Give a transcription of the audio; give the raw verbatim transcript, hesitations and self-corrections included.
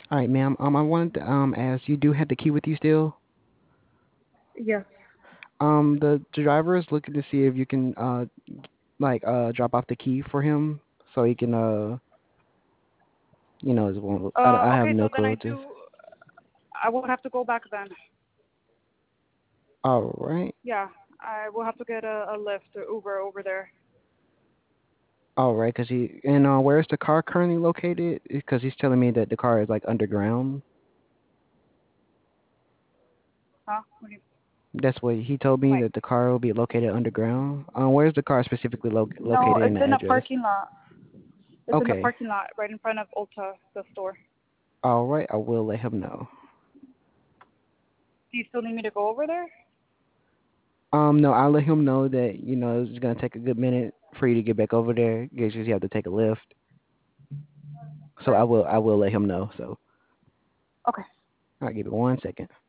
All right, ma'am. Um, I wanted to um ask, you do have the key with you still? Yes. Um, the driver is looking to see if you can uh like uh drop off the key for him so he can uh you know, it's one- I, Uh, I have okay, no so then clue I what this. do. I will have to go back then. All right. Yeah, I will have to get a, a Lyft or Uber over there. All right, cause he and uh, where is the car currently located? Because he's telling me that the car is like underground. Huh? What do you, That's what he told me wait. that the car will be located underground. Uh, where's the car specifically lo- No, located in it's the in a address? parking lot. It's in the Okay. parking lot right in front of Ulta, the store. All right, I will let him know. Do you still need me to go over there? Um, no, I'll let him know that you know it's gonna take a good minute for you to get back over there. Because you have to take a lift. So I Right. will, I will let him know. So Okay. I'll give it one second.